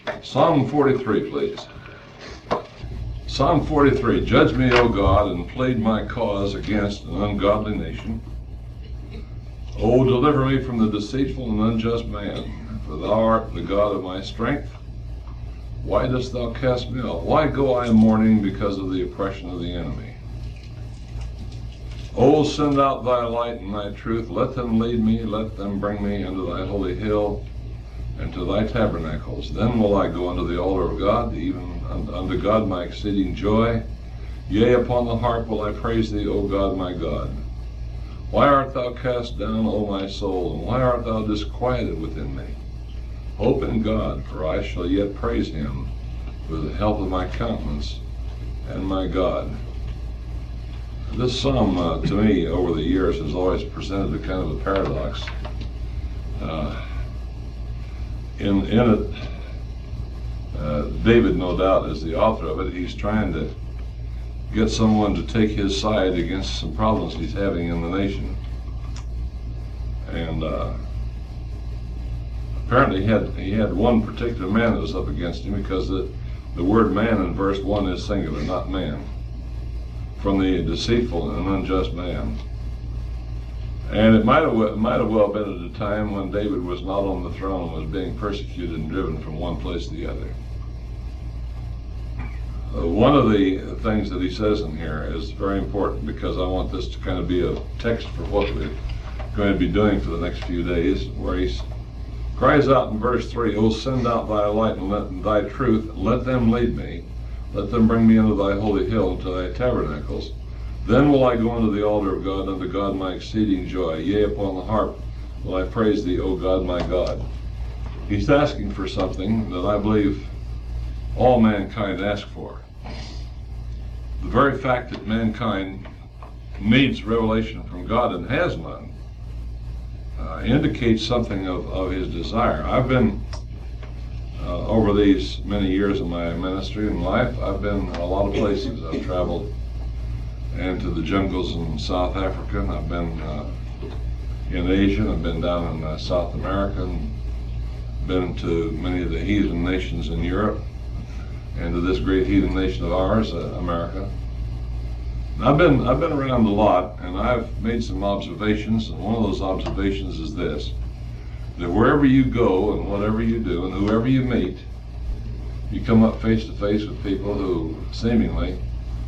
Psalm 43, please. Psalm 43, Judge me, O God, and plead my cause against an ungodly nation. O deliver me from the deceitful and unjust man, for thou art the God of my strength. Why dost thou cast me off? Why go I mourning because of the oppression of the enemy? O send out thy light and thy truth. Let them lead me, let them bring me unto thy holy hill and to thy tabernacles. Then will I go unto the altar of God, even unto God my exceeding joy. Yea, upon the harp will I praise thee, O God my God. Why art thou cast down, O my soul, and why art thou disquieted within me? Hope in God, for I shall yet praise him with the help of my countenance and my God. This psalm, to me, over the years, has always presented a kind of a paradox. In it, David, no doubt, is the author of it. He's trying to get someone to take his side against some problems he's having in the nation. And apparently he had one particular man that was up against him, because the word man in verse 1 is singular, not man. From the deceitful and unjust man. And it might have well been at a time when David was not on the throne and was being persecuted and driven from one place to the other. One of the things that he says in here is very important, because I want this to kind of be a text for what we're going to be doing for the next few days, where he cries out in verse 3, O send out thy light and thy truth, let them lead me. Let them bring me unto thy holy hill, and to thy tabernacles. Then will I go unto the altar of God, unto God my exceeding joy. Yea, upon the harp will I praise thee, O God my God. He's asking for something that I believe all mankind ask for. The very fact that mankind needs revelation from God and has none indicates something of his desire. I've been over these many years of my ministry and life, I've been a lot of places. I've traveled into the jungles in South Africa, and I've been in Asia, and I've been down in South America, and been to many of the heathen nations in Europe, and to this great heathen nation of ours, America. And I've been around a lot, and I've made some observations, and one of those observations is this: that wherever you go and whatever you do and whoever you meet, you come up face to face with people who seemingly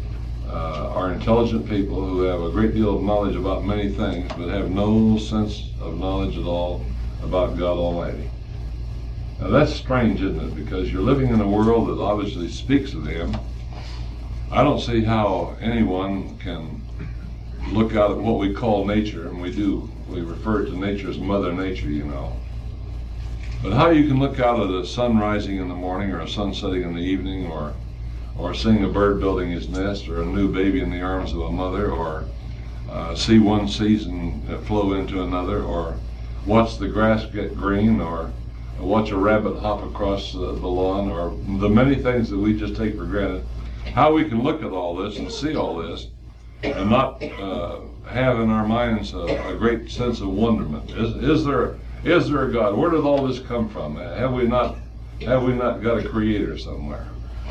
are intelligent people who have a great deal of knowledge about many things, but have no sense of knowledge at all about God Almighty. Now that's strange, isn't it? Because you're living in a world that obviously speaks of Him. I don't see how anyone can look out at what we call nature, and we do. We refer to nature as Mother Nature, you know. But how you can look out at a sun rising in the morning, or a sun setting in the evening, or seeing a bird building his nest, or a new baby in the arms of a mother, or see one season flow into another, or watch the grass get green, or watch a rabbit hop across the lawn, or the many things that we just take for granted. How we can look at all this and see all this and not have in our minds a great sense of wonderment. Is there a God? Where did all this come from? Have we not got a creator somewhere?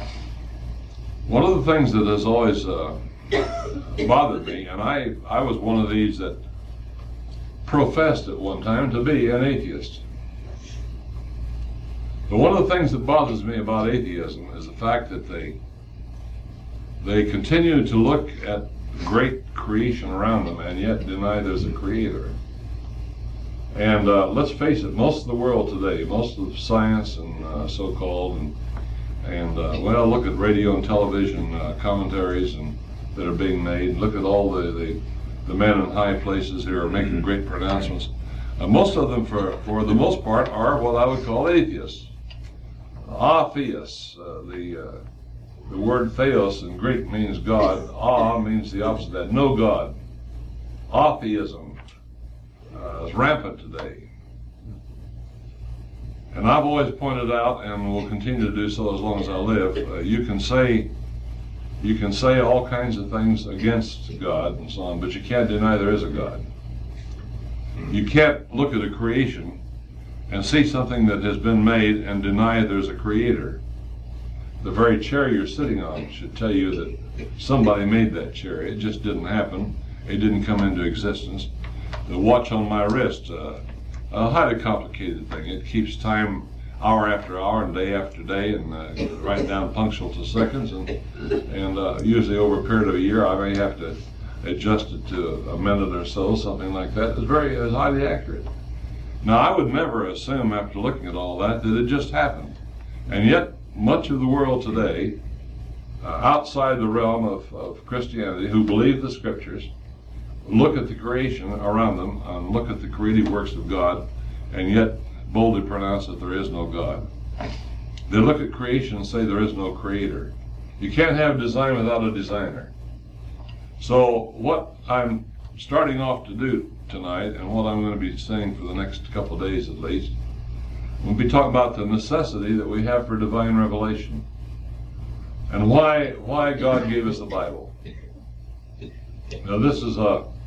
One of the things that has always bothered me, and I was one of these that professed at one time to be an atheist. But one of the things that bothers me about atheism is the fact that they continue to look at great creation around them and yet deny there's a creator. And let's face it, most of the world today, most of science and so-called, and well, look at radio and television commentaries that are being made. Look at all the men in high places who are making great pronouncements. Most of them, for the most part, are what I would call atheists. Atheists. The word theos in Greek means God. Means the opposite of that, no God. Atheism is rampant today. And I've always pointed out, and will continue to do so as long as I live, you can say all kinds of things against God and so on, but you can't deny there is a God. You can't look at a creation and see something that has been made and deny there's a creator. The very chair you're sitting on should tell you that somebody made that chair. It just didn't happen. It didn't come into existence. The watch on my wrist, a highly complicated thing. It keeps time hour after hour and day after day, and right down punctual to seconds, and usually over a period of a year I may have to adjust it to a minute or so, something like that. It's highly accurate. Now, I would never assume after looking at all that it just happened. And yet, much of the world today, outside the realm of Christianity, who believe the Scriptures, look at the creation around them and look at the creative works of God, and yet boldly pronounce that there is no God. They look at creation and say there is no creator. You can't have design without a designer. So what I'm starting off to do tonight, and what I'm going to be saying for the next couple of days at least, we'll be talking about the necessity that we have for divine revelation, and why God gave us the Bible. Now this is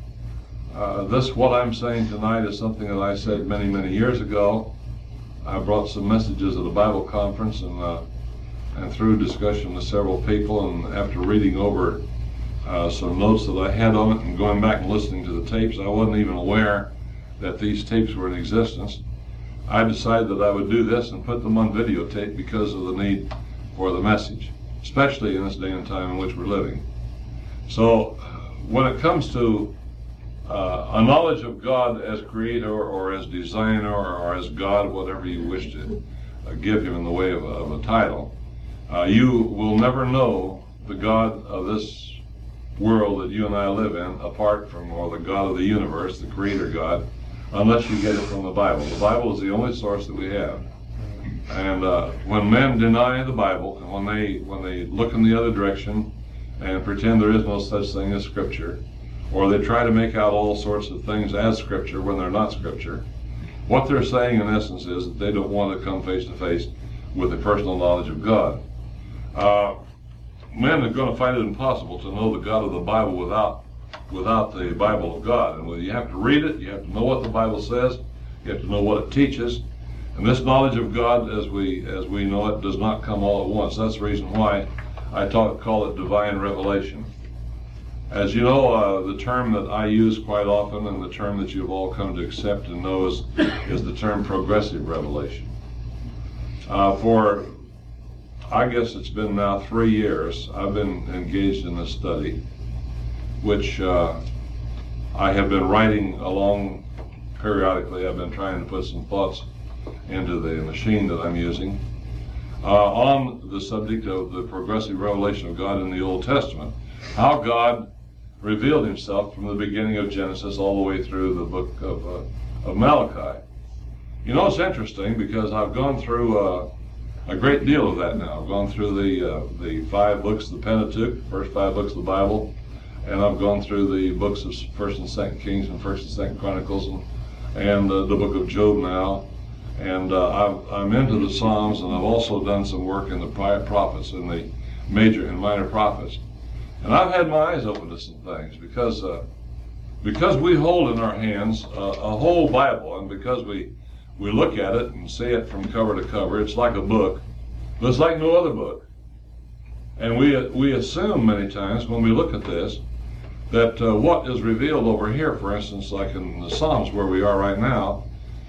what I'm saying tonight is something that I said many, many years ago. I brought some messages at a Bible conference, and through discussion with several people, and after reading over some notes that I had on it and going back and listening to the tapes, I wasn't even aware that these tapes were in existence. I decided that I would do this and put them on videotape because of the need for the message, especially in this day and time in which we're living. So when it comes to a knowledge of God as creator or as designer or as God, whatever you wish to give him in the way of a title, you will never know the God of this world that you and I live in apart from, or the God of the universe, the creator God, unless you get it from the Bible. The Bible is the only source that we have. And when men deny the Bible, and when they look in the other direction and pretend there is no such thing as Scripture, or they try to make out all sorts of things as Scripture when they're not Scripture, what they're saying in essence is that they don't want to come face to face with the personal knowledge of God. Men are going to find it impossible to know the God of the Bible without the Bible of God. And you have to read it, you have to know what the Bible says, you have to know what it teaches. And this knowledge of God, as we know it, does not come all at once. That's the reason why I call it divine revelation. As you know, the term that I use quite often, and the term that you've all come to accept and know, is the term progressive revelation. For, I guess it's been now 3 years, I've been engaged in this study, which I have been writing along periodically. I've been trying to put some thoughts into the machine that I'm using on the subject of the progressive revelation of God in the Old Testament. How God revealed himself from the beginning of Genesis all the way through the book of Malachi. You know, it's interesting because I've gone through a great deal of that now. I've gone through the 5 books of the Pentateuch, first 5 books of the Bible, and I've gone through the books of 1st and 2nd Kings and 1st and 2nd Chronicles, and the book of Job now. And I'm into the Psalms, and I've also done some work in the prophets, in the major and minor prophets. And I've had my eyes open to some things because we hold in our hands a whole Bible, and because we look at it and see it from cover to cover, it's like a book, but it's like no other book. And we assume many times when we look at this that what is revealed over here, for instance, like in the Psalms where we are right now,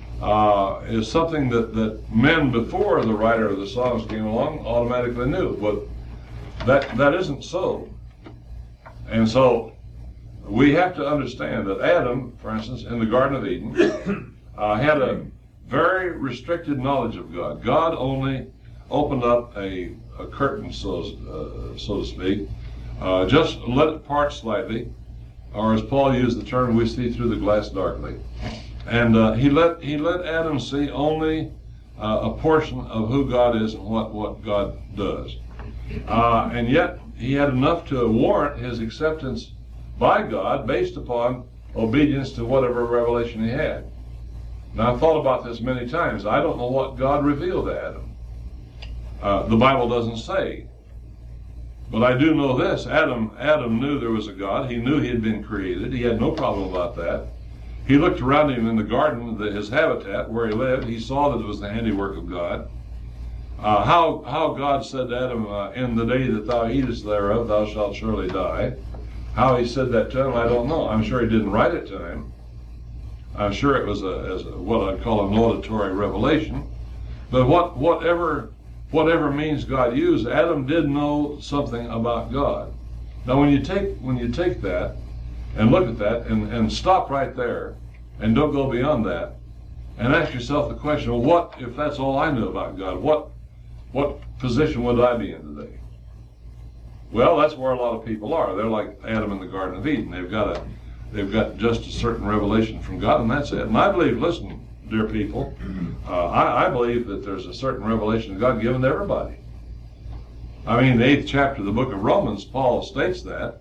is something that men before the writer of the Psalms came along automatically knew. But that isn't so. And so we have to understand that Adam, for instance, in the Garden of Eden, had a very restricted knowledge of God. God only opened up a curtain, so to speak, just let it part slightly, or as Paul used the term, we see through the glass darkly. And he let Adam see only a portion of who God is and what God does. And yet he had enough to warrant his acceptance by God based upon obedience to whatever revelation he had. Now, I've thought about this many times. I don't know what God revealed to Adam. The Bible doesn't say. But I do know this. Adam knew there was a God. He knew he had been created. He had no problem about that. He looked around him in the garden, his habitat, where he lived. He saw that it was the handiwork of God. How God said to Adam, in the day that thou eatest thereof, thou shalt surely die. How he said that to him, I don't know. I'm sure he didn't write it to him. I'm sure it was what I'd call an auditory revelation. But whatever means God used, Adam did know something about God. Now, when you take that and look at that and stop right there and don't go beyond that and ask yourself the question, well, what if that's all I knew about God? What position would I be in today? Well, that's where a lot of people are. They're like Adam in the Garden of Eden. They've got just a certain revelation from God, and that's it. And I believe, listen, dear people, I believe that there's a certain revelation of God given to everybody. I mean, the 8th chapter of the book of Romans, Paul states that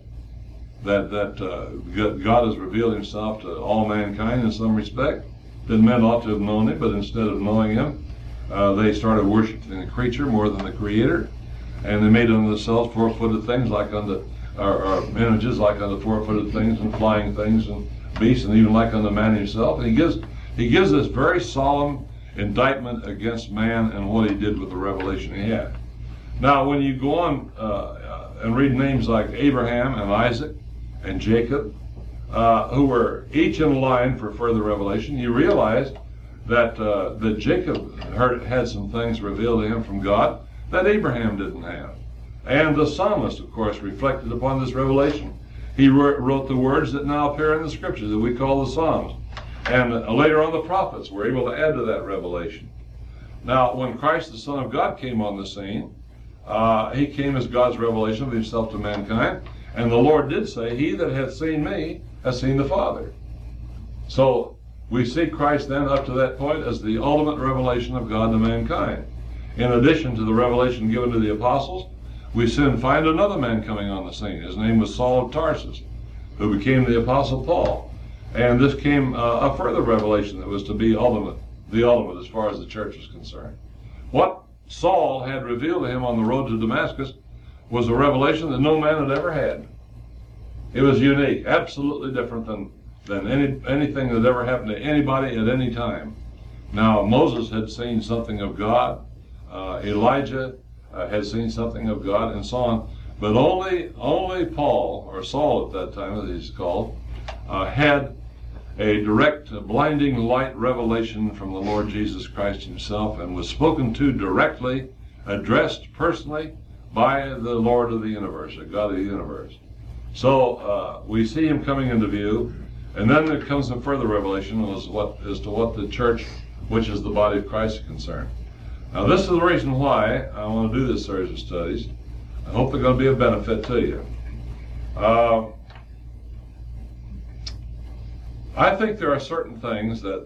God has revealed himself to all mankind in some respect, that men ought to have known him, but instead of knowing him, they started worshiping the creature more than the creator, and they made unto themselves four-footed things like unto, or images like unto four-footed things and flying things and beasts, and even like unto man himself. And he gives this very solemn indictment against man and what he did with the revelation he had. Now, when you go on and read names like Abraham and Isaac and Jacob, who were each in line for further revelation, you realize that Jacob had some things revealed to him from God that Abraham didn't have. And the psalmist, of course, reflected upon this revelation. He wrote the words that now appear in the scriptures that we call the Psalms. And later on the prophets were able to add to that revelation. Now, when Christ, the Son of God, came on the scene, he came as God's revelation of himself to mankind. And the Lord did say, he that hath seen me has seen the Father. So we see Christ then up to that point as the ultimate revelation of God to mankind. In addition to the revelation given to the apostles, we soon find another man coming on the scene. His name was Saul of Tarsus, who became the Apostle Paul. And this came a further revelation that was to be the ultimate as far as the church was concerned. What Saul had revealed to him on the road to Damascus was a revelation that no man had ever had. It was unique, absolutely different than anything that ever happened to anybody at any time. Now, Moses had seen something of God. Elijah had seen something of God, and so on. But only Paul, or Saul at that time, as he's called, had a direct, blinding light revelation from the Lord Jesus Christ himself, and was spoken to directly, addressed personally by the Lord of the universe, the God of the universe. So we see him coming into view, and then there comes some further revelation as to what the church, which is the body of Christ, is concerned. Now, this is the reason why I want to do this series of studies. I hope they're going to be of benefit to you. I think there are certain things that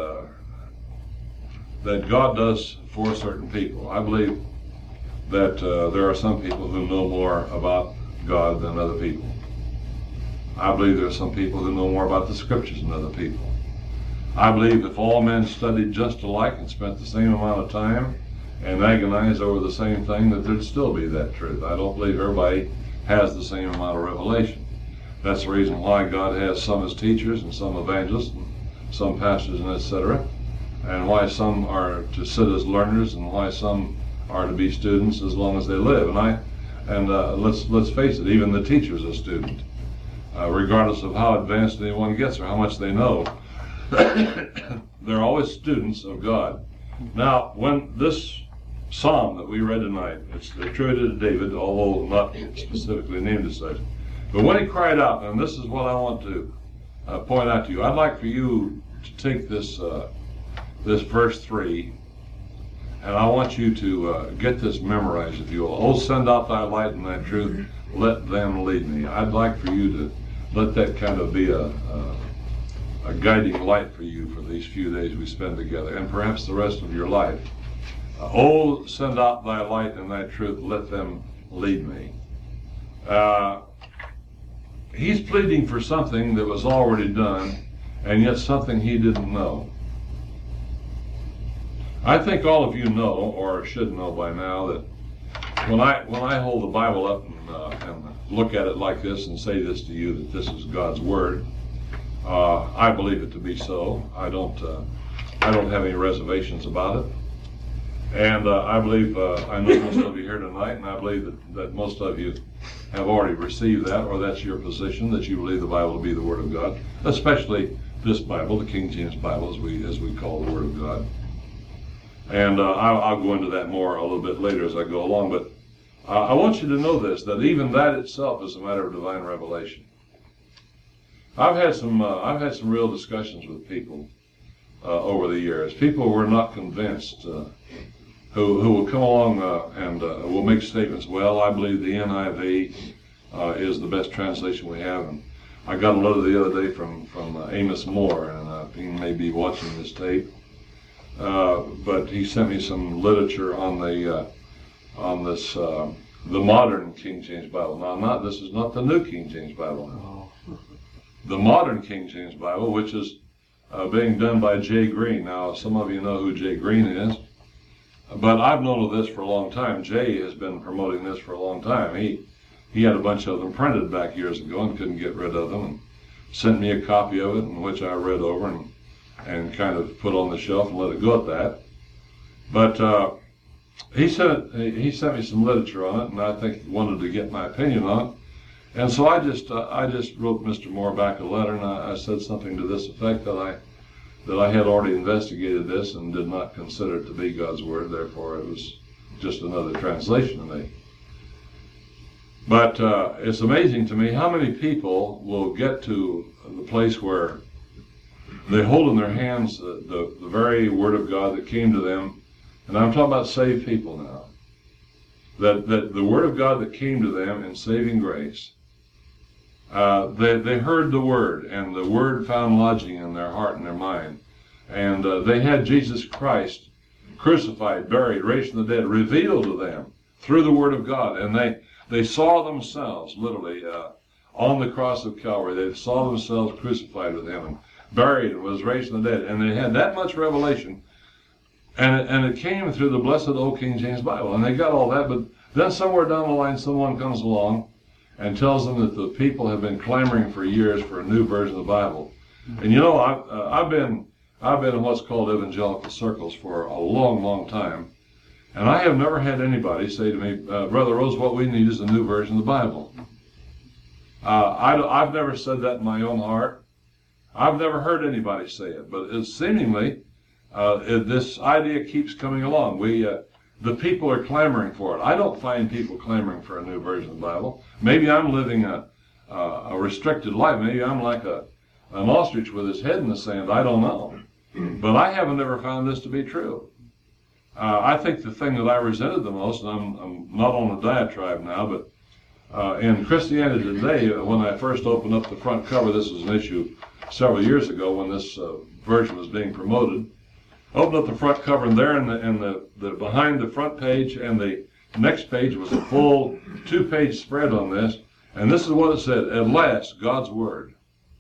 God does for certain people. I believe that there are some people who know more about God than other people. I believe there are some people who know more about the scriptures than other people. I believe if all men studied just alike and spent the same amount of time and agonized over the same thing, that there'd still be that truth. I don't believe everybody has the same amount of revelation. That's the reason why God has some as teachers and some evangelists and some pastors and etc. And why some are to sit as learners and why some are to be students as long as they live. And let's face it, even the teacher's a student, regardless of how advanced anyone gets or how much they know. They're always students of God. Now, when this psalm that we read tonight, it's attributed to David, although not specifically named as such, but when he cried out, and this is what I want to point out to you, I'd like for you to take this verse 3, and I want you to get this memorized, if you will. Oh, send out thy light and thy truth, let them lead me. I'd like for you to let that kind of be a guiding light for you for these few days we spend together, and perhaps the rest of your life. Oh, send out thy light and thy truth, let them lead me. He's pleading for something that was already done, and yet something he didn't know. I think all of you know, or should know by now, that when I hold the Bible up and look at it like this and say this to you, that this is God's Word, I believe it to be so. I don't have any reservations about it. And I believe, I know most of you here tonight, and I believe that most of you have already received that, or that's your position, that you believe the Bible to be the Word of God, especially this Bible, the King James Bible, as we call the Word of God. And I'll go into that more a little bit later as I go along, but I want you to know this, that even that itself is a matter of divine revelation. I've had some real discussions with people over the years. People who are not convinced, who will come along and will make statements. Well, I believe the NIV is the best translation we have. And I got a letter the other day from Amos Moore, and he may be watching this tape. But he sent me some literature on the modern King James Bible. Now, this is not the New King James Bible. Now. The modern King James Bible, which is being done by Jay Green. Now, some of you know who Jay Green is, but I've known of this for a long time. Jay has been promoting this for a long time. He had a bunch of them printed back years ago and couldn't get rid of them, and sent me a copy of it, in which I read over and kind of put on the shelf and let it go at that. But he sent me some literature on it, and I think he wanted to get my opinion on it. And so I just wrote Mr. Moore back a letter, and I said something to this effect, that I had already investigated this and did not consider it to be God's Word, therefore it was just another translation to me. But it's amazing to me how many people will get to the place where they hold in their hands the very Word of God that came to them, and I'm talking about saved people now, that the Word of God that came to them in saving grace, they heard the Word, and the Word found lodging in their heart and their mind. And they had Jesus Christ crucified, buried, raised from the dead, revealed to them through the Word of God. And they saw themselves, literally, on the cross of Calvary. They saw themselves crucified with Him and buried and was raised from the dead. And they had that much revelation. And it came through the blessed old King James Bible. And they got all that, but then somewhere down the line, someone comes along and tells them that the people have been clamoring for years for a new version of the Bible. And you know, I've been in what's called evangelical circles for a long, long time, and I have never had anybody say to me, Brother Rose, what we need is a new version of the Bible. I've never said that in my own heart. I've never heard anybody say it, but it's seemingly this idea keeps coming along. The people are clamoring for it. I don't find people clamoring for a new version of the Bible. Maybe I'm living a restricted life. Maybe I'm like an ostrich with his head in the sand. I don't know. But I haven't ever found this to be true. I think the thing that I resented the most, and I'm not on a diatribe now, but in Christianity Today, when I first opened up the front cover, this was an issue several years ago when this version was being promoted. Opened up the front cover, and there in the behind the front page and the next page was a full 2-page spread on this, and this is what it said: "At last, God's Word."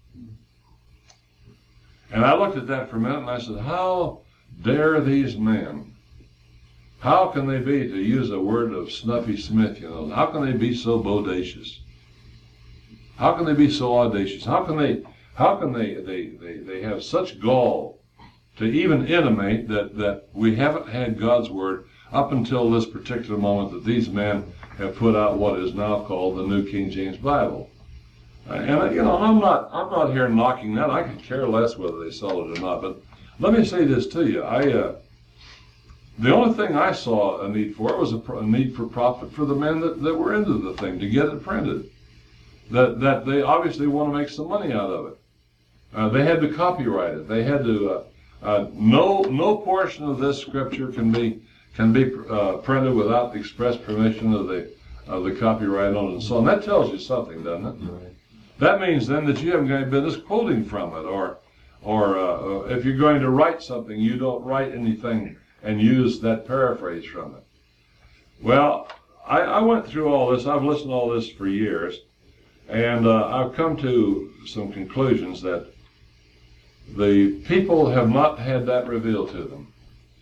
And I looked at that for a minute, and I said, "How dare these men? How can they be, to use a word of Snuffy Smith, you know? How can they be so bodacious? How can they be so audacious? How can they have such gall to even intimate that we haven't had God's Word up until this particular moment, that these men have put out what is now called the New King James Bible?" And you know, I'm not here knocking that. I could care less whether they sell it or not. But let me say this to you: the only thing I saw a need for was a need for profit for the men that were into the thing, to get it printed. That they obviously want to make some money out of it. They had to copyright it. They had to. No portion of this scripture can be printed without the express permission of the copyright owner and so on. That tells you something, doesn't it? Right. That means then that you haven't got any business quoting from it, or if you're going to write something, you don't write anything and use that paraphrase from it. Well, I went through all this. I've listened to all this for years, and I've come to some conclusions that the people have not had that revealed to them.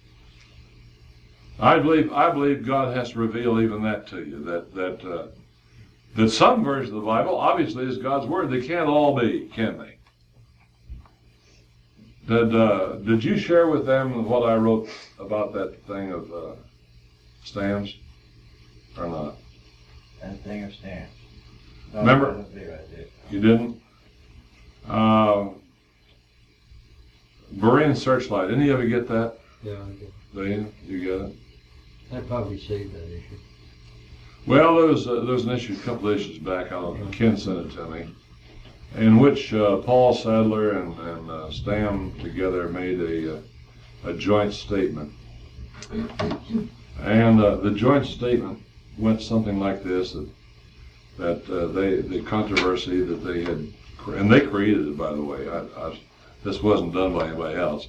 I believe God has to reveal even that to you, that some version of the Bible obviously is God's Word. They can't all be, can they? Did you share with them what I wrote about that thing of stamps, or not? That thing of stamps. No, Remember? Right there. You didn't? Berean Searchlight. Any of you get that? Yeah, I did. Diane, you get it? I probably saved that issue. Well, there was an issue, a couple of issues back. Ken sent it to me, in which Paul Sadler and Stam together made a joint statement. And the joint statement went something like this: that the controversy that they had, and they created it, by the way. This wasn't done by anybody else.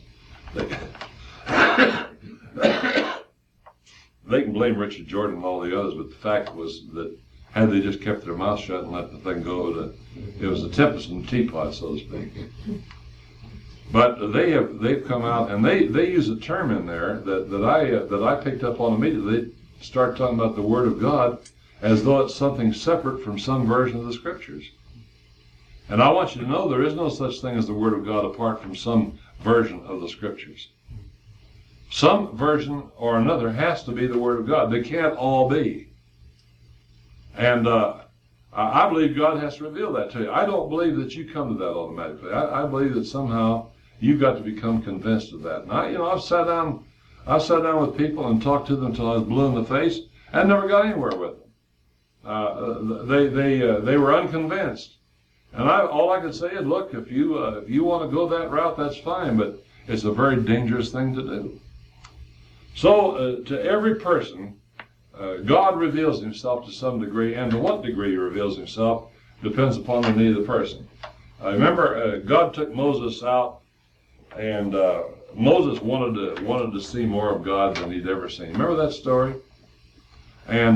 They can blame Richard Jordan and all the others, but the fact was that had they just kept their mouth shut and let the thing go, it was a tempest in the teapot, so to speak. But they've come out and they use a term in there that I picked up on immediately. They start talking about the Word of God as though it's something separate from some version of the Scriptures. And I want you to know there is no such thing as the Word of God apart from some version of the Scriptures. Some version or another has to be the Word of God. They can't all be. And I believe God has to reveal that to you. I don't believe that you come to that automatically. I believe that somehow you've got to become convinced of that. And I've sat down with people and talked to them until I was blue in the face and never got anywhere with them. They were unconvinced. And all I could say is, look, if you want to go that route, that's fine, but it's a very dangerous thing to do. So to every person, God reveals himself to some degree, and to what degree he reveals himself depends upon the need of the person. Remember, God took Moses out, and Moses wanted to see more of God than he'd ever seen. Remember that story? And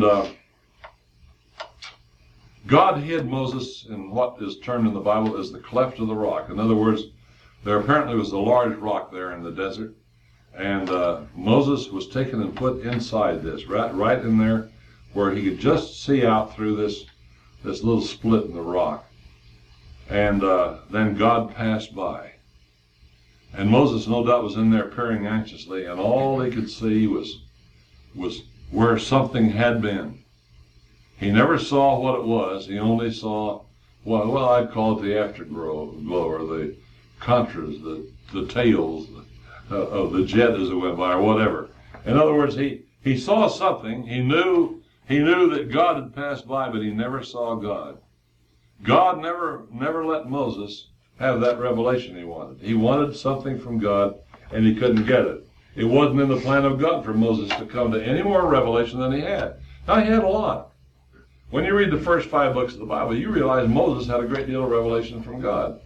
God hid Moses in what is termed in the Bible as the cleft of the rock. In other words, there apparently was a large rock there in the desert, and Moses was taken and put inside this, right in there, where he could just see out through this little split in the rock. And then God passed by. And Moses, no doubt, was in there peering anxiously, and all he could see was where something had been. He never saw what it was. He only saw, well, I'd call it the afterglow, or the contras, the tails of the jet as it went by, or whatever. In other words, he saw something. He knew that God had passed by, but he never saw God. God never let Moses have that revelation he wanted. He wanted something from God, and he couldn't get it. It wasn't in the plan of God for Moses to come to any more revelation than he had. Now, he had a lot. When you read the first 5 books of the Bible, you realize Moses had a great deal of revelation from God.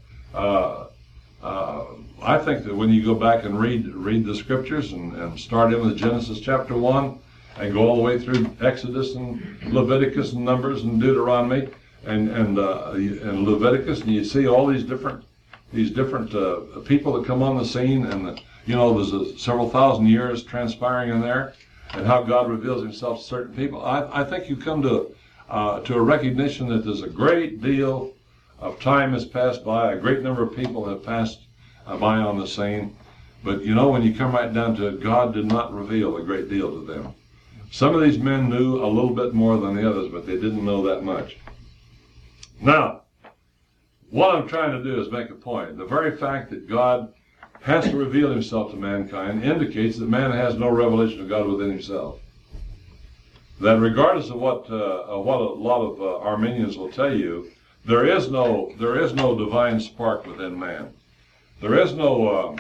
I think that when you go back and read the Scriptures and start in with Genesis chapter 1 and go all the way through Exodus and Leviticus and Numbers and Deuteronomy and Leviticus, and you see all these different people that come on the scene, and there's several thousand years transpiring in there, and how God reveals himself to certain people. I think you come to a recognition that there's a great deal of time has passed by, a great number of people have passed by on the scene, but when you come right down to it, God did not reveal a great deal to them. Some of these men knew a little bit more than the others, but they didn't know that much. Now, what I'm trying to do is make a point. The very fact that God has to reveal himself to mankind indicates that man has no revelation of God within himself. That regardless of what a lot of Arminians will tell you, there is no divine spark within man. There is no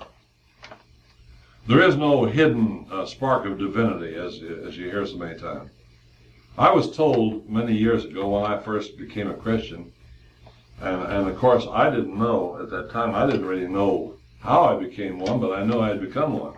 hidden spark of divinity, as you hear so many times. I was told many years ago when I first became a Christian, and of course I didn't know at that time. I didn't really know how I became one, but I knew I had become one.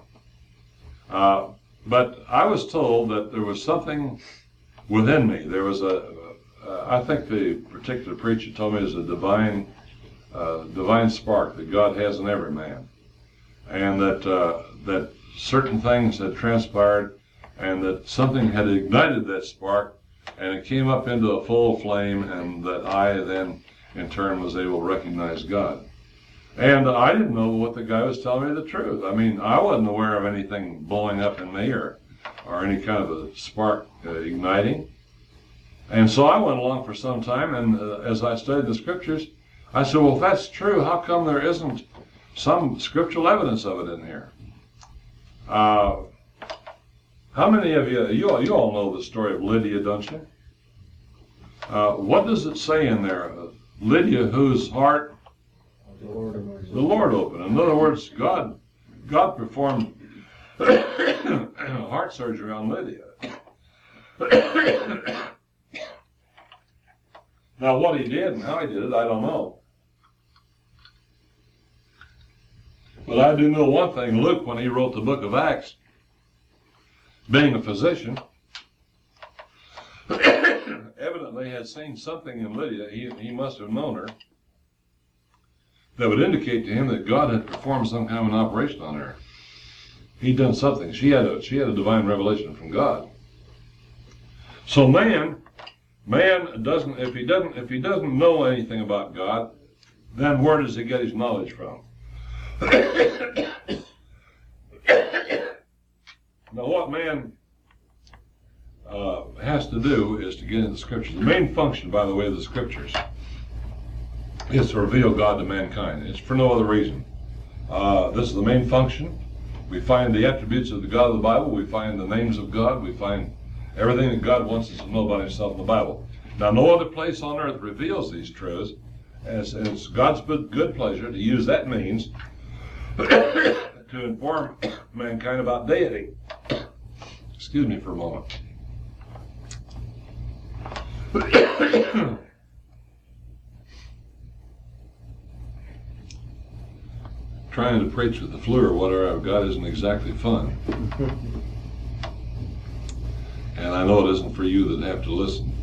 But I was told that there was something within me. There was I think the particular preacher told me there's a divine spark that God has in every man, and that certain things had transpired, and that something had ignited that spark, and it came up into a full flame, and that I then, in turn, was able to recognize God. And I didn't know what the guy was telling me the truth. I mean, I wasn't aware of anything blowing up in me or any kind of a spark igniting. And so I went along for some time, and as I studied the scriptures, I said, well, if that's true, how come there isn't some scriptural evidence of it in here? How many of you all know the story of Lydia, don't you? What does it say in there? Lydia, whose heart The Lord of the Lord opened. In other words, God performed heart surgery on Lydia. Now, what he did and how he did it, I don't know. But I do know one thing. Luke, when he wrote the book of Acts, being a physician, evidently had seen something in Lydia. He must have known her that would indicate to him that God had performed some kind of an operation on her. He'd done something. She had a divine revelation from God. So man doesn't, if he doesn't know anything about God, then where does he get his knowledge from? Now what man has to do is to get into the scriptures. The main function, by the way, of the scriptures is to reveal God to mankind. It's for no other reason. This is the main function. We find the attributes of the God of the Bible. We find the names of God. We find everything that God wants us to know about himself in the Bible. Now, no other place on earth reveals these truths, and it's God's good pleasure to use that means to inform mankind about deity. Excuse me for a moment. Trying to preach with the flu or whatever I've got isn't exactly fun. And I know it isn't for you that have to listen.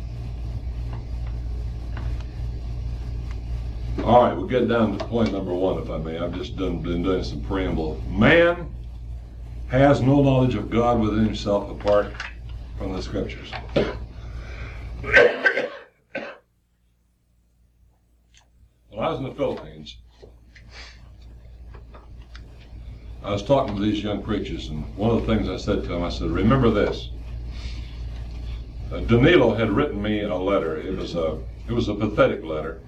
All right, we'll get down to point number one, if I may. I've just been doing some preamble. Man has no knowledge of God within himself apart from the scriptures. When I was in the Philippines, I was talking to these young preachers, and one of the things I said to them, I said, remember this. Danilo had written me a letter. It was a pathetic letter.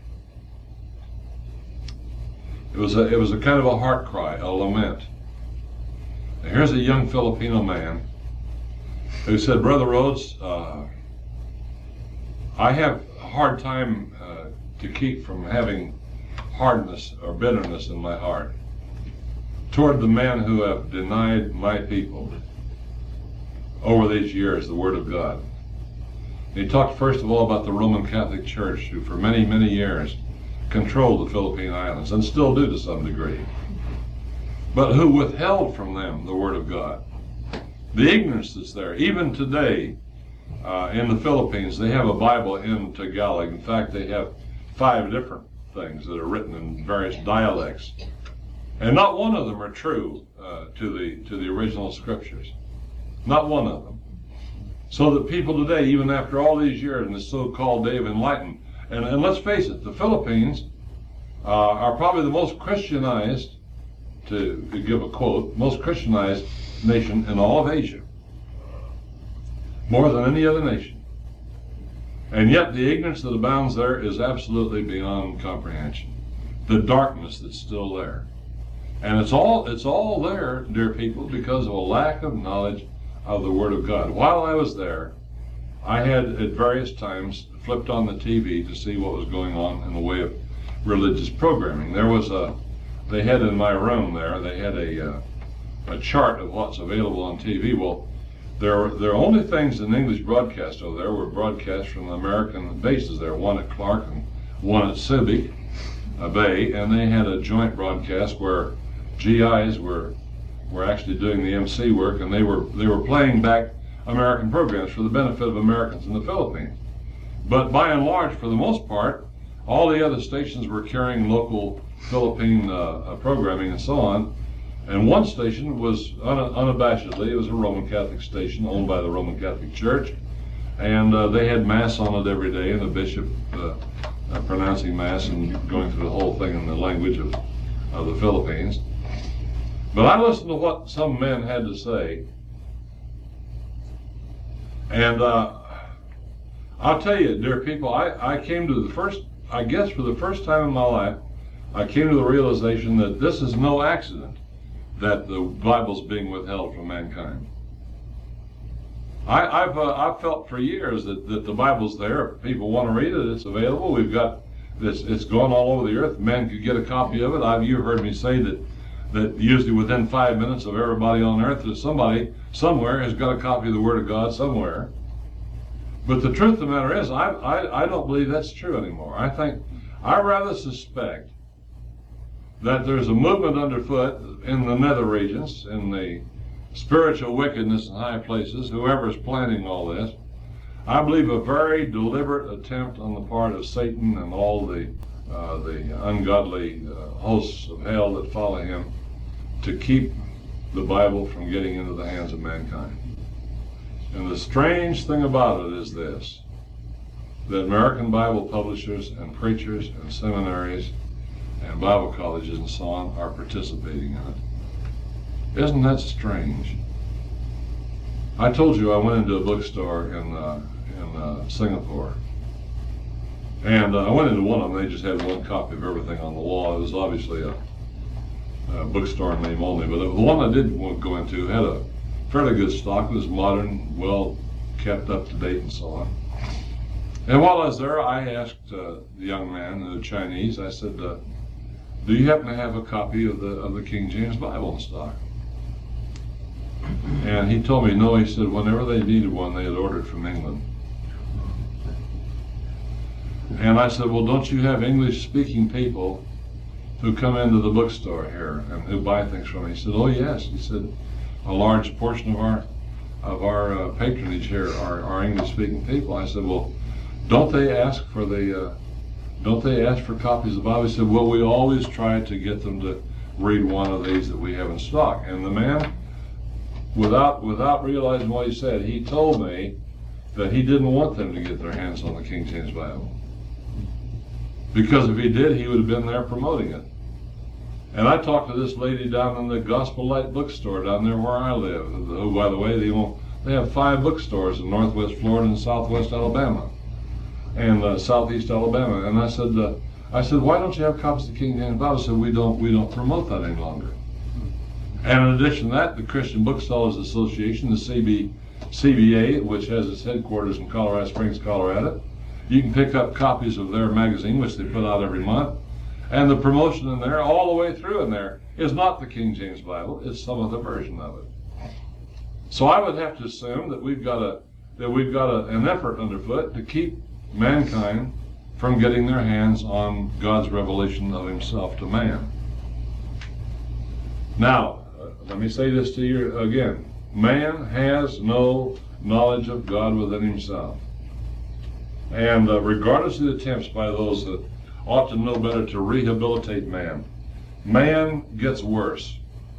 It was a kind of a heart cry, a lament. And here's a young Filipino man who said, Brother Rhodes, I have a hard time to keep from having hardness or bitterness in my heart toward the men who have denied my people over these years the Word of God. He talked first of all about the Roman Catholic Church, who for many, many years controlled the Philippine Islands, and still do to some degree, but who withheld from them the Word of God. The ignorance that's there. Even today, in the Philippines, they have a Bible in Tagalog. In fact, they have 5 different things that are written in various dialects. And not one of them are true to the original scriptures. Not one of them. So that people today, even after all these years in the so-called day of enlightenment, and let's face it, the Philippines are probably the most Christianized, to give a quote, most Christianized nation in all of Asia. More than any other nation. And yet the ignorance that abounds there is absolutely beyond comprehension. The darkness that's still there. And it's all there, dear people, because of a lack of knowledge of the Word of God. While I was there, I had at various times flipped on the TV to see what was going on in the way of religious programming. They had in my room there, they had a chart of what's available on TV. Well, there are only things in English broadcast over there were broadcast from the American bases there, one at Clark and one at Subic Bay, and they had a joint broadcast where GIs were actually doing the MC work, and they were playing back American programs for the benefit of Americans in the Philippines. But by and large, for the most part, all the other stations were carrying local Philippine programming and so on. And one station was unabashedly, it was a Roman Catholic station owned by the Roman Catholic Church, and they had Mass on it every day, and the bishop pronouncing Mass and going through the whole thing in the language of of the Philippines. But I listened to what some men had to say, and I'll tell you, dear people, I came to the first, I guess for the first time in my life, I came to the realization that this is no accident that the Bible's being withheld from mankind. I've felt for years that the Bible's there. If people want to read it, it's available. We've got this. It's gone all over the earth. Men could get a copy of it. You've heard me say that usually within 5 minutes of everybody on earth, there's somebody somewhere has got a copy of the Word of God somewhere. But the truth of the matter is, I don't believe that's true anymore. I rather suspect that there's a movement underfoot in the nether regions, in the spiritual wickedness in high places, whoever's planning all this. I believe a very deliberate attempt on the part of Satan and all the ungodly hosts of hell that follow him to keep the Bible from getting into the hands of mankind. And the strange thing about it is this, that American Bible publishers and preachers and seminaries and Bible colleges and so on are participating in it. Isn't that strange? I told you I went into a bookstore in Singapore, and I went into one of them. They just had one copy of everything on the wall. It was obviously a bookstore name only, but the one I did go into had a fairly good stock. It was modern, well kept, up to date, and so on. And while I was there, I asked the young man, the Chinese, I said, "Do you happen to have a copy of the King James Bible in stock?" And he told me no. He said whenever they needed one, they had ordered from England. And I said, "Well, don't you have English-speaking people who come into the bookstore here and who buy things from me?" He said, "Oh yes." He said, "A large portion of our patronage here are English-speaking people." I said, "Well, don't they ask for copies of the Bible?" He said, "Well, we always try to get them to read one of these that we have in stock." And the man, without realizing what he said, he told me that he didn't want them to get their hands on the King James Bible, because if he did, he would have been there promoting it. And I talked to this lady down in the Gospel Light bookstore down there where I live, who, by the way, they have 5 bookstores in Northwest Florida and Southwest Alabama and Southeast Alabama. And I said, "Why don't you have copies of the King James Bible?" He said, we don't promote that any longer. And in addition to that, the Christian Booksellers Association, the CBA, which has its headquarters in Colorado Springs, Colorado, you can pick up copies of their magazine, which they put out every month. And the promotion in there, all the way through in there, is not the King James Bible, it's some other version of it. So I would have to assume that we've got an effort underfoot to keep mankind from getting their hands on God's revelation of himself to man. Now, let me say this to you again. Man has no knowledge of God within himself. And regardless of the attempts by those that ought to know better to rehabilitate man, man gets worse.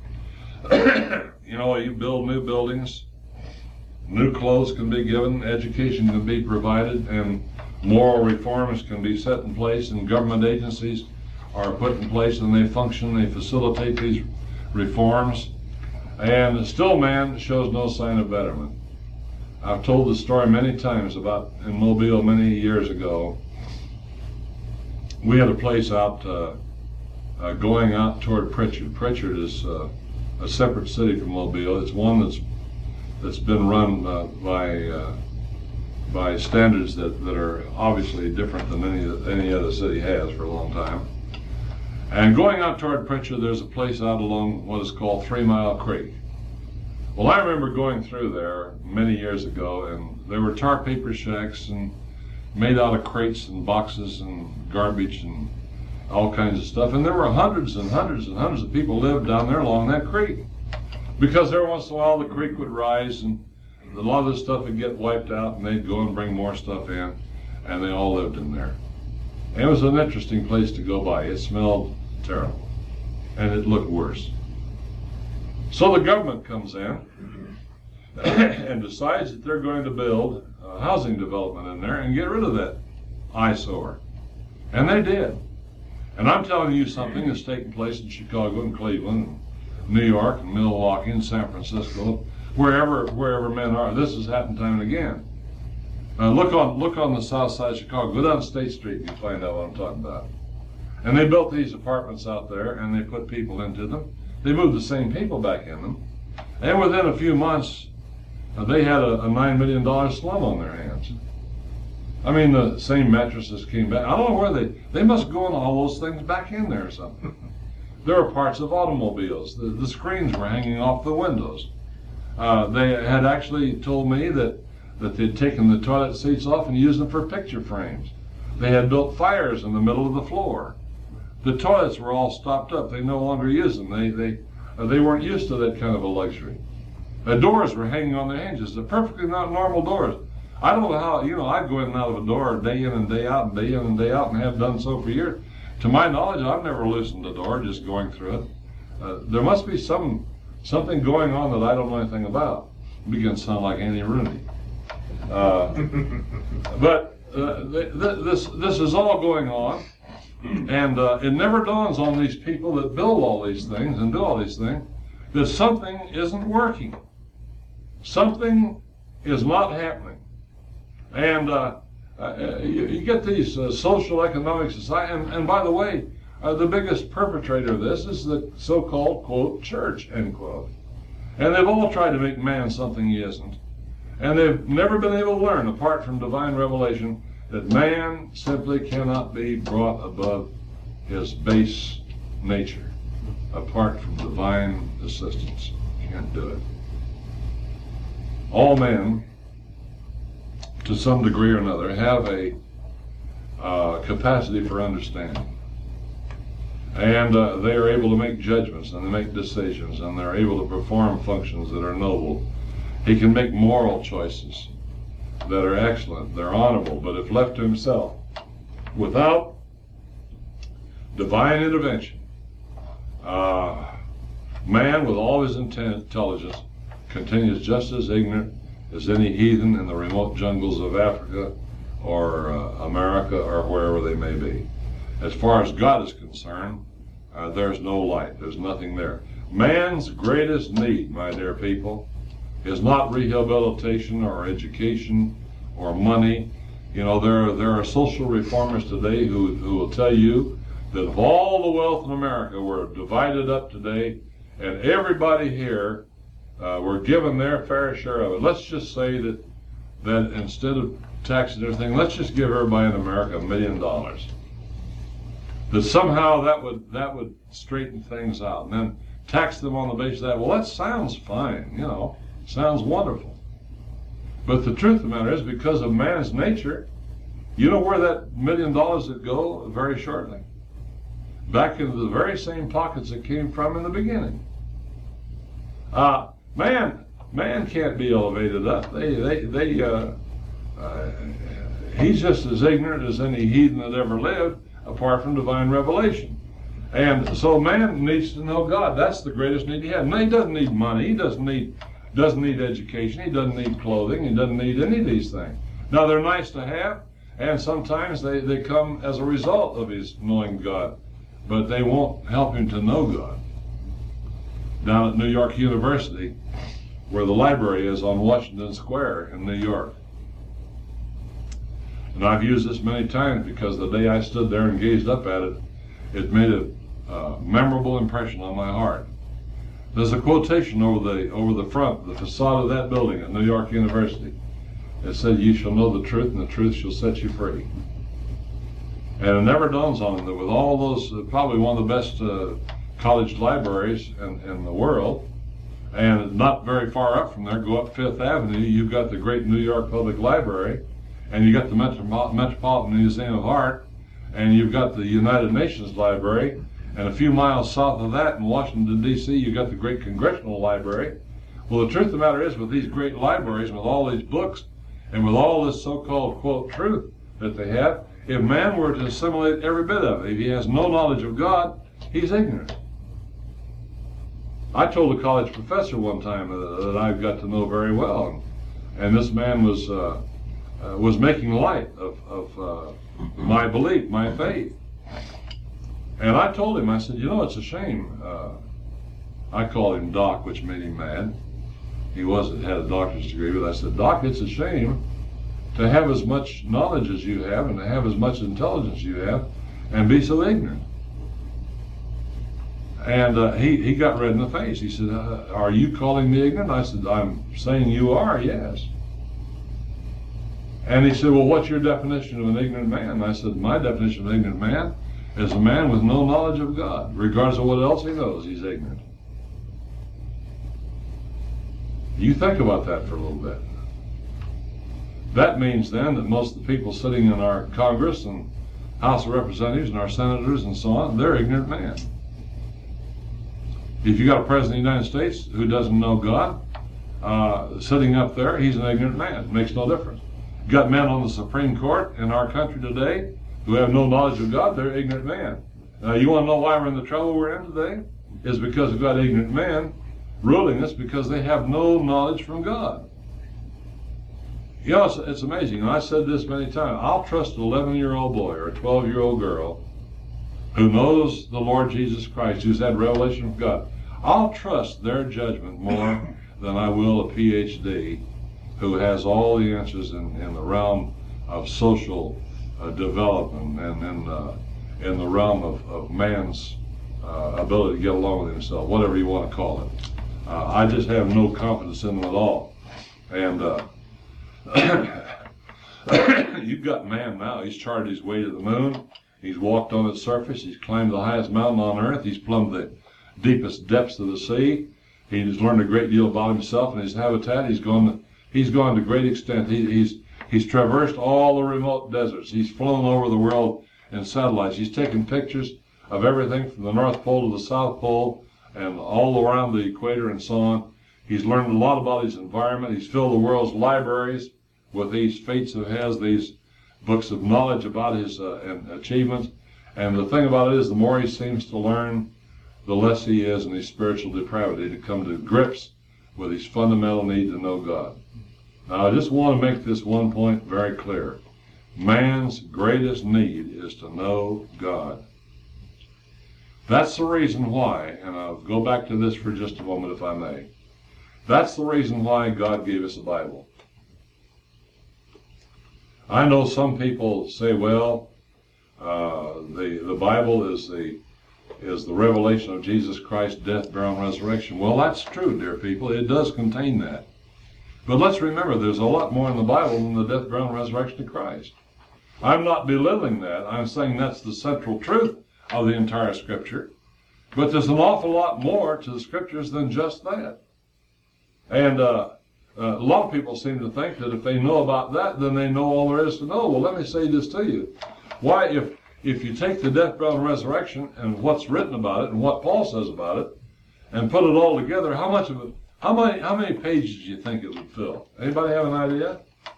You build new buildings, new clothes can be given, education can be provided, and moral reforms can be set in place, and government agencies are put in place, and they function, they facilitate these reforms, and still man shows no sign of betterment. I've told the story many times about in Mobile many years ago. We had a place out going out toward Pritchard. Pritchard is a separate city from Mobile. It's one that's been run by standards that are obviously different than any other city has for a long time. And going out toward Pritchard, there's a place out along what is called 3 Mile Creek. Well, I remember going through there many years ago, and there were tar paper shacks and made out of crates and boxes and garbage and all kinds of stuff. And there were hundreds and hundreds and hundreds of people lived down there along that creek, because every once in a while the creek would rise and a lot of the stuff would get wiped out, and they'd go and bring more stuff in, and they all lived in there. And it was an interesting place to go by. It smelled terrible, and it looked worse. So the government comes in and decides that they're going to build a housing development in there and get rid of that eyesore. And they did. And I'm telling you something that's taking place in Chicago and Cleveland, and New York and Milwaukee and San Francisco, wherever men are. This has happened time and again. Look on the south side of Chicago. Go down State Street and you find out what I'm talking about. And they built these apartments out there and they put people into them. They moved the same people back in them. And within a few months, they had a $9 million slum on their hands. I mean, the same mattresses came back. I don't know where they must go on all those things back in there or something. There were parts of automobiles. The screens were hanging off the windows. They had actually told me that they'd taken the toilet seats off and used them for picture frames. They had built fires in the middle of the floor. The toilets were all stopped up. They no longer use them. They weren't used to that kind of a luxury. The doors were hanging on their hinges. They're perfectly not normal doors. I don't know how, I go in and out of a door day in and day out and day in and day out and have done so for years. To my knowledge, I've never loosened a door just going through it. There must be something going on that I don't know anything about. It begins to sound like Annie Rooney. But this is all going on, and it never dawns on these people that build all these things and do all these things that something isn't working. Something is not happening. And you get these social economic society, and by the way, the biggest perpetrator of this is the so-called, quote, church, end quote. And they've all tried to make man something he isn't. And they've never been able to learn, apart from divine revelation, that man simply cannot be brought above his base nature, apart from divine assistance. Can't do it. All men, to some degree or another, have a capacity for understanding. And they are able to make judgments and they make decisions and they're able to perform functions that are noble. He can make moral choices that are excellent, they're honorable, but if left to himself, without divine intervention, man with all his intelligence continues just as ignorant as any heathen in the remote jungles of Africa or America or wherever they may be. As far as God is concerned, there's no light. There's nothing there. Man's greatest need, my dear people, is not rehabilitation or education or money. There are social reformers today who will tell you that if all the wealth in America were divided up today and everybody here were given their fair share of it, let's just say that instead of taxing everything, let's just give everybody in America $1 million. That somehow that would straighten things out, and then tax them on the basis of that. Well, that sounds fine, sounds wonderful. But the truth of the matter is, because of man's nature, you know where that $1 million would go very shortly? Back into the very same pockets it came from in the beginning. Man can't be elevated up. He's just as ignorant as any heathen that ever lived, apart from divine revelation. And so man needs to know God. That's the greatest need he has. No, he doesn't need money. He doesn't need education. He doesn't need clothing. He doesn't need any of these things. Now, they're nice to have, and sometimes they come as a result of his knowing God, but they won't help him to know God. Down at New York University, where the library is on Washington Square in New York. And I've used this many times because the day I stood there and gazed up at it, it made a memorable impression on my heart. There's a quotation over the front, the facade of that building at New York University. It said, "You shall know the truth, and the truth shall set you free." And it never dawns on them that with all those, probably one of the best college libraries in the world, and not very far up from there, go up Fifth Avenue, you've got the great New York Public Library, and you got the Metropolitan Museum of Art, and you've got the United Nations Library, and a few miles south of that in Washington, D.C., you've got the great Congressional Library. Well, the truth of the matter is, with these great libraries, with all these books, and with all this so-called, quote, truth that they have, if man were to assimilate every bit of it, if he has no knowledge of God, he's ignorant. I told a college professor one time that I've got to know very well, and this man was making light of my belief, my faith. And I told him, I said, you know, it's a shame. I called him Doc, which made him mad. He had a doctor's degree, but I said, Doc, it's a shame to have as much knowledge as you have and to have as much intelligence you have and be so ignorant. And he got red in the face. He said, are you calling me ignorant? I said, I'm saying you are, yes. And he said, well, what's your definition of an ignorant man? And I said, my definition of an ignorant man is a man with no knowledge of God. Regardless of what else he knows, he's ignorant. You think about that for a little bit. That means then that most of the people sitting in our Congress and House of Representatives and our senators and so on, they're ignorant men. If you got a president of the United States who doesn't know God, sitting up there, he's an ignorant man. It makes no difference. You got men on the Supreme Court in our country today who have no knowledge of God, they're ignorant men. You want to know why we're in the trouble we're in today? Is because we've got ignorant men ruling us because they have no knowledge from God. You know, it's amazing, and I said this many times, I'll trust an 11-year-old boy or a 12-year-old girl who knows the Lord Jesus Christ, who's had revelation from God. I'll trust their judgment more than I will a PhD who has all the answers in the realm of social development and in the realm of man's ability to get along with himself, whatever you want to call it. I just have no confidence in them at all. And you've got man now, he's charted his way to the moon. He's walked on its surface. He's climbed the highest mountain on earth. He's plumbed the deepest depths of the sea. He's learned a great deal about himself and his habitat. He's gone to great extent. He's traversed all the remote deserts. He's flown over the world in satellites. He's taken pictures of everything from the North Pole to the South Pole and all around the equator and so on. He's learned a lot about his environment. He's filled the world's libraries with these feats of his, these books of knowledge about his achievements. And the thing about it is, the more he seems to learn, the less he is in his spiritual depravity to come to grips with his fundamental need to know God. Now, I just want to make this one point very clear. Man's greatest need is to know God. That's the reason why, and I'll go back to this for just a moment if I may. That's the reason why God gave us the Bible. I know some people say, well, the Bible is the revelation of Jesus Christ's death, burial, and resurrection. Well, that's true, dear people. It does contain that. But let's remember, there's a lot more in the Bible than the death, burial, and resurrection of Christ. I'm not belittling that. I'm saying that's the central truth of the entire Scripture. But there's an awful lot more to the Scriptures than just that. And a lot of people seem to think that if they know about that, then they know all there is to know. Well, let me say this to you. Why, if you take the death, burial, and resurrection and what's written about it and what Paul says about it and put it all together, how many pages do you think it would fill? Anybody have an idea?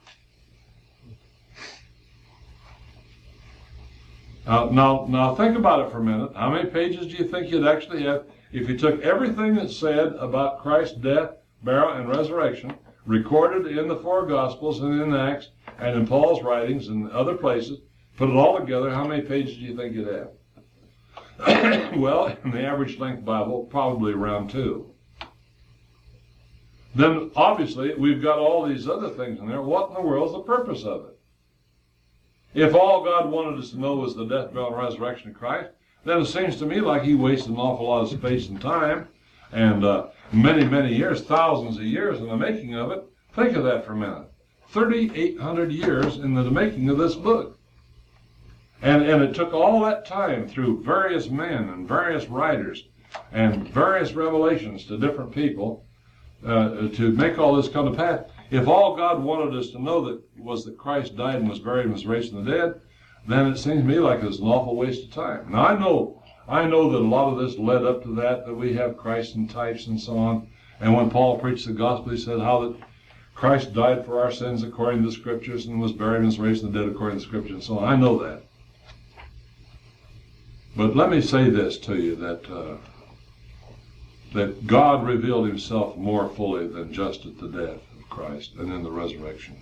Now think about it for a minute. How many pages do you think you'd actually have if you took everything that's said about Christ's death, burial, and resurrection, recorded in the four Gospels and in Acts and in Paul's writings and other places, put it all together, how many pages do you think you'd have? Well, in the average length Bible, probably around 2. Then, obviously, we've got all these other things in there. What in the world is the purpose of it? If all God wanted us to know was the death, burial, and resurrection of Christ, then it seems to me like he wasted an awful lot of space and time and many, many years, thousands of years in the making of it. Think of that for a minute. 3,800 years in the making of this book. And it took all that time through various men and various writers and various revelations to different people to make all this come to pass. If all God wanted us to know that was that Christ died and was buried and was raised from the dead, then it seems to me like it's an awful waste of time. Now, I know that a lot of this led up to that we have Christ in types and so on. And when Paul preached the gospel, he said how that Christ died for our sins according to the Scriptures and was buried and was raised from the dead according to the Scriptures and so on. I know that. But let me say this to you, that God revealed himself more fully than just at the death of Christ and in the resurrection.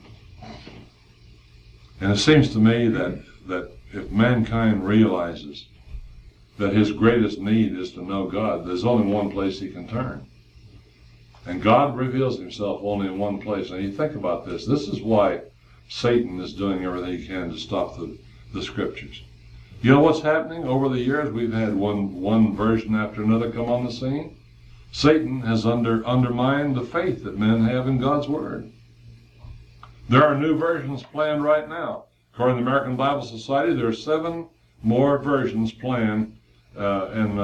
And it seems to me that if mankind realizes that his greatest need is to know God. There's only one place he can turn. And God reveals himself only in one place. Now you think about this. This is why Satan is doing everything he can to stop the scriptures. You know what's happening? Over the years, we've had one version after another come on the scene. Satan has undermined the faith that men have in God's Word. There are new versions planned right now. According to the American Bible Society, there are 7 more versions planned in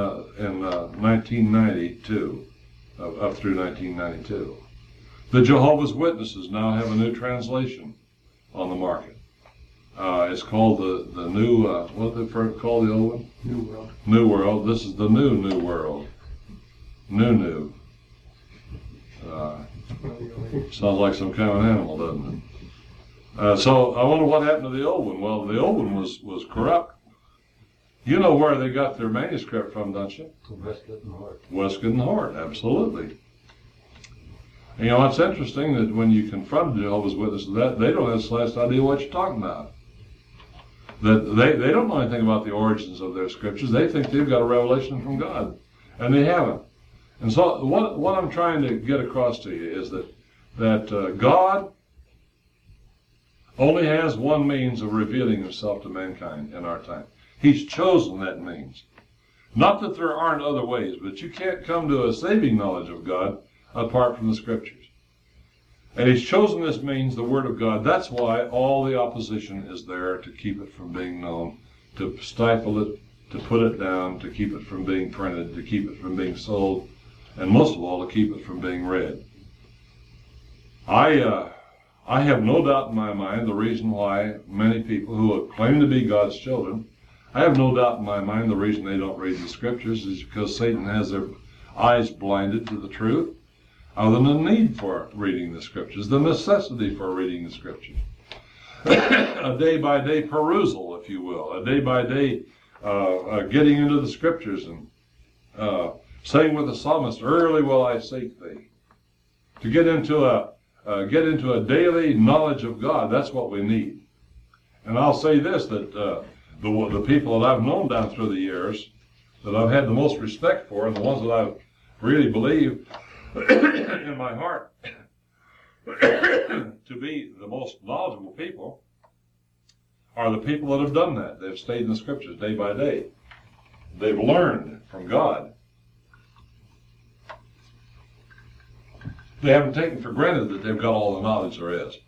1992, up through 1992. The Jehovah's Witnesses now have a new translation on the market. It's called the new, what did they call the old one? New World. New World. This is the new world. New. Sounds like some kind of an animal, doesn't it? So I wonder what happened to the old one. Well, the old one was corrupt. You know where they got their manuscript from, don't you? Westcott and Hort. Westcott and Hort, absolutely. And, you know, it's interesting that when you confront the Jehovah's Witnesses, that they don't have the slightest idea what you're talking about. That they don't know anything about the origins of their scriptures. They think they've got a revelation from God, and they haven't. And so what I'm trying to get across to you is that God only has one means of revealing himself to mankind in our time. He's chosen that means. Not that there aren't other ways, but you can't come to a saving knowledge of God apart from the scriptures. And he's chosen this means, the Word of God. That's why all the opposition is there to keep it from being known, to stifle it, to put it down, to keep it from being printed, to keep it from being sold, and most of all, to keep it from being read. I have no doubt in my mind the reason why many people who claim to be God's children, I have no doubt in my mind the reason they don't read the scriptures is because Satan has their eyes blinded to the truth, other than the need for reading the scriptures, the necessity for reading the scriptures. A day-by-day perusal, if you will, a day-by-day getting into the scriptures and saying with the psalmist, "Early will I seek thee." To get into a daily knowledge of God, that's what we need. And I'll say this, that the people that I've known down through the years, that I've had the most respect for, and the ones that I've really believed in my heart to be the most knowledgeable people, are the people that have done that. They've stayed in the scriptures day by day. They've learned from God. They haven't taken for granted that they've got all the knowledge there is.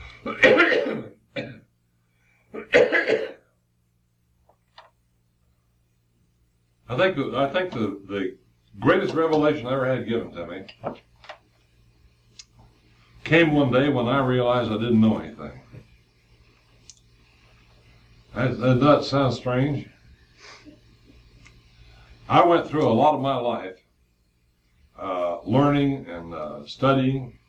I think the greatest revelation I ever had given to me came one day when I realized I didn't know anything. Does that sound strange? I went through a lot of my life learning and studying.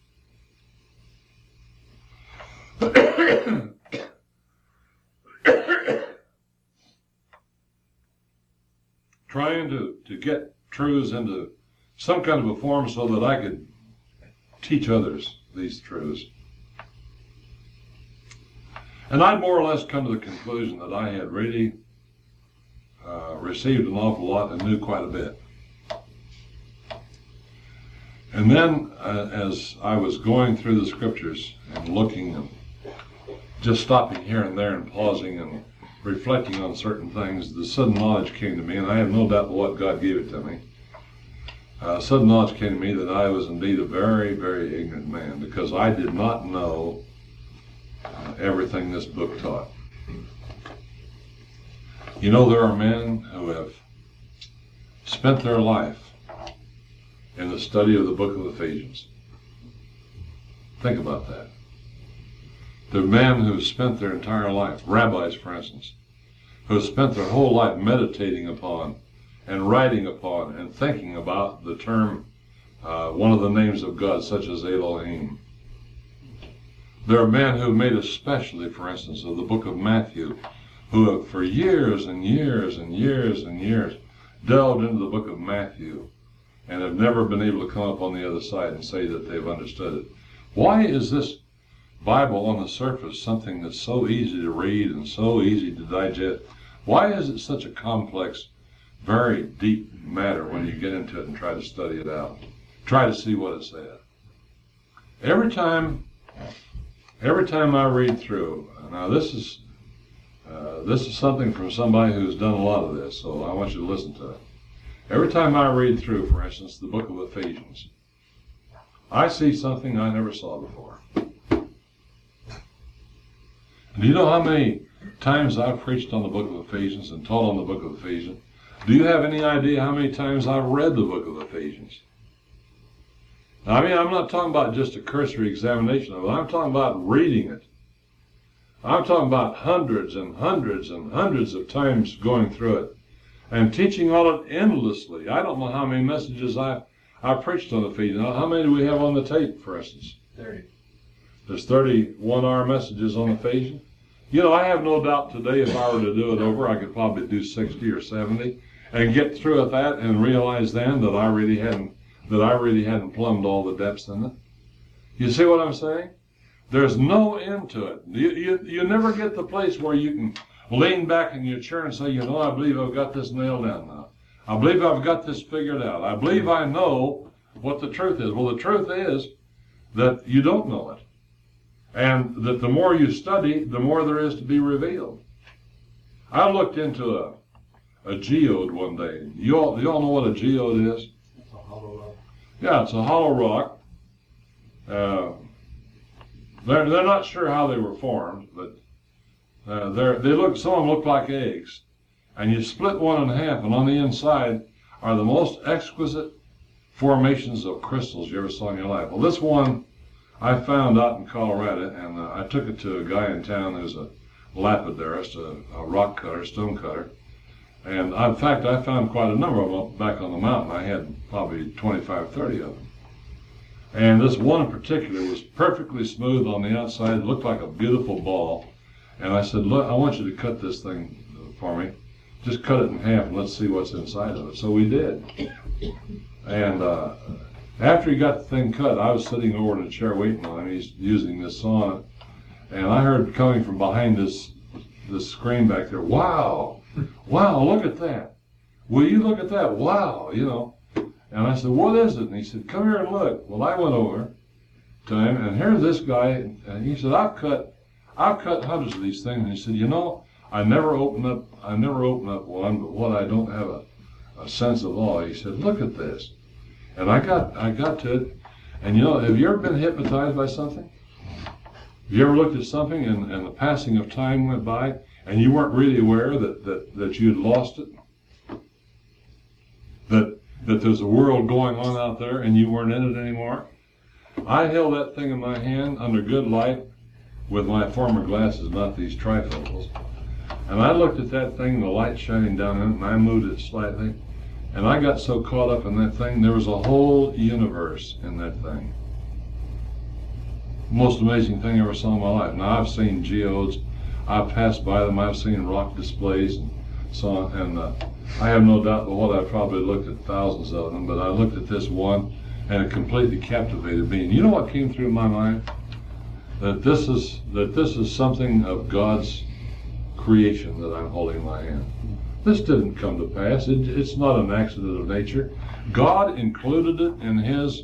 Trying to get truths into some kind of a form so that I could teach others these truths. And I'd more or less come to the conclusion that I had really received an awful lot and knew quite a bit. And then as I was going through the scriptures and looking and just stopping here and there and pausing and reflecting on certain things, the sudden knowledge came to me, and I have no doubt what God gave it to me. Sudden knowledge came to me that I was indeed a very, very ignorant man, because I did not know everything this book taught. You know, there are men who have spent their life in the study of the book of Ephesians. Think about that. There are men who have spent their entire life, rabbis for instance, who have spent their whole life meditating upon and writing upon and thinking about the term, one of the names of God, such as Elohim. There are men who have made a specialty, for instance, of the book of Matthew, who have for years and years and years and years delved into the book of Matthew and have never been able to come up on the other side and say that they've understood it. Why is this Bible on the surface something that's so easy to read and so easy to digest? Why is it such a complex very deep matter when you get into it and try to study it out. Try to see what it said. Every time I read through, now this is something from somebody who's done a lot of this, so I want you to listen to it. Every time I read through, for instance, the book of Ephesians, I see something I never saw before. Do you know how many times I've preached on the book of Ephesians and taught on the book of Ephesians? Do you have any idea how many times I've read the book of Ephesians? Now, I mean, I'm not talking about just a cursory examination of it. I'm talking about reading it. I'm talking about hundreds and hundreds and hundreds of times going through it and teaching on it endlessly. I don't know how many messages I preached on Ephesians. How many do we have on the tape, for instance? 30. There's 30 one-hour messages on Ephesians. You know, I have no doubt today if I were to do it over, I could probably do 60 or 70 and get through with that and realize then that I really hadn't plumbed all the depths in it. You see what I'm saying? There's no end to it. You never get the place where you can lean back in your chair and say, you know, I believe I've got this nailed down now. I believe I've got this figured out. I believe I know what the truth is. Well, the truth is that you don't know it. And that the more you study, the more there is to be revealed. I looked into a geode one day. You all know what a geode is? It's a hollow rock. Yeah, it's a hollow rock. They're not sure how they were formed, but some of them look like eggs. And you split one in half, and on the inside are the most exquisite formations of crystals you ever saw in your life. Well, this one I found out in Colorado, and I took it to a guy in town who's a lapidurist, a rock cutter, stone cutter. And in fact, I found quite a number of them up back on the mountain. I had probably 25, 30 of them. And this one in particular was perfectly smooth on the outside. It looked like a beautiful ball. And I said, look, I want you to cut this thing for me. Just cut it in half and let's see what's inside of it. So we did. And after he got the thing cut, I was sitting over in a chair waiting on him. He's using this sauna. And I heard coming from behind this screen back there, wow, look at that. Will you look at that? Wow, you know. And I said, what is it? And he said, come here and look. Well, I went over to him, and here's this guy, and he said, I've cut hundreds of these things. And he said, you know, I never open up one, but what I don't have a sense of awe. He said, look at this. And I got to it, and you know, have you ever been hypnotized by something? Have you ever looked at something and the passing of time went by, and you weren't really aware that you had lost it? That there's a world going on out there and you weren't in it anymore? I held that thing in my hand under good light with my former glasses, not these trifocals. And I looked at that thing, the light shining down in it, and I moved it slightly. And I got so caught up in that thing, there was a whole universe in that thing. Most amazing thing I ever saw in my life. Now, I've seen geodes, I've passed by them, I've seen rock displays and so on, and I have no doubt that what I probably looked at thousands of them, but I looked at this one and it completely captivated me. And you know what came through my mind? That this is something of God's creation that I'm holding in my hand. This didn't come to pass. It's not an accident of nature. God included it in His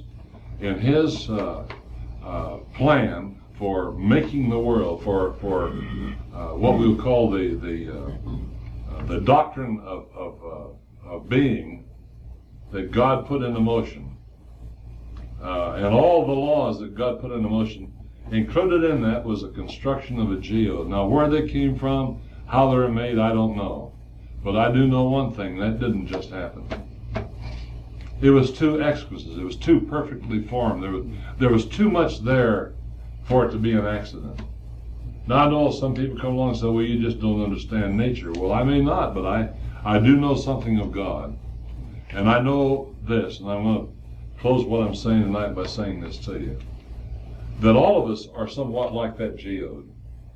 plan for making the world, for what we would call the doctrine of being that God put into motion, and all the laws that God put into motion. Included in that was the construction of a geode. Now, where they came from, how they were made, I don't know. But I do know one thing, that didn't just happen. It was too exquisite. It was too perfectly formed. There was too much there for it to be an accident. Now, I know some people come along and say, well, you just don't understand nature. Well, I may not, but I do know something of God. And I know this, and I'm going to close what I'm saying tonight by saying this to you, that all of us are somewhat like that geode.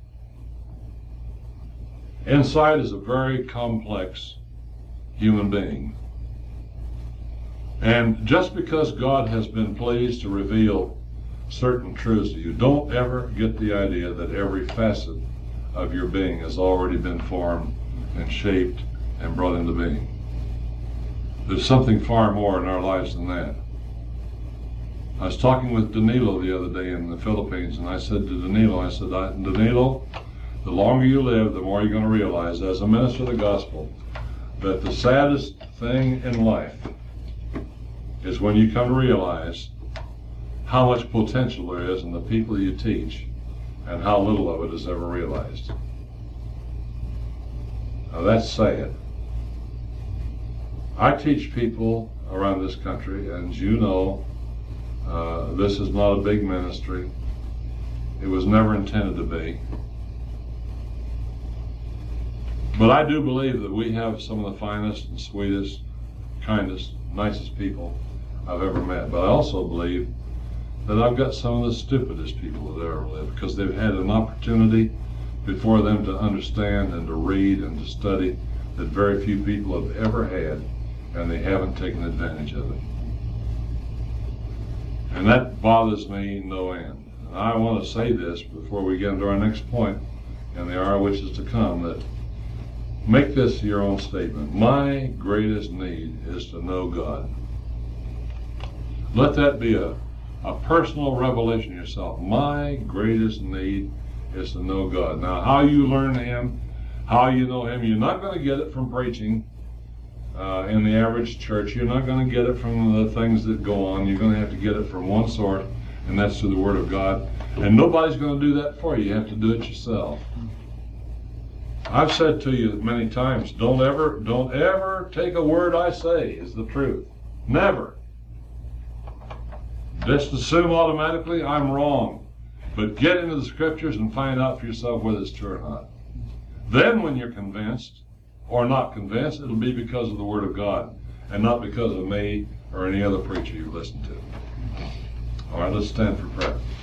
Inside is a very complex human being. And just because God has been pleased to reveal certain truths to you, don't ever get the idea that every facet of your being has already been formed and shaped and brought into being. There's something far more in our lives than that. I was talking with Danilo the other day in the Philippines, and I said to Danilo, Danilo, the longer you live, the more you're going to realize, as a minister of the gospel, that the saddest thing in life is when you come to realize how much potential there is in the people you teach and how little of it is ever realized. Now that's sad. I teach people around this country, and as you know, this is not a big ministry. It was never intended to be. But I do believe that we have some of the finest and sweetest, kindest, nicest people I've ever met. But I also believe that I've got some of the stupidest people that ever lived, because they've had an opportunity before them to understand and to read and to study that very few people have ever had, and they haven't taken advantage of it. And that bothers me no end. And I want to say this before we get into our next point, and the hour which is to come, that make this your own statement. My greatest need is to know God. Let that be a personal revelation to yourself. My greatest need is to know God. Now, how you learn Him, how you know Him, you're not going to get it from preaching in the average church. You're not going to get it from the things that go on. You're going to have to get it from one source, and that's through the Word of God. And nobody's going to do that for you. You have to do it yourself. I've said to you many times, don't ever take a word I say as the truth. Never. Just assume automatically I'm wrong. But get into the scriptures and find out for yourself whether it's true or not. Then when you're convinced or not convinced, it'll be because of the Word of God and not because of me or any other preacher you listen to. All right, let's stand for prayer.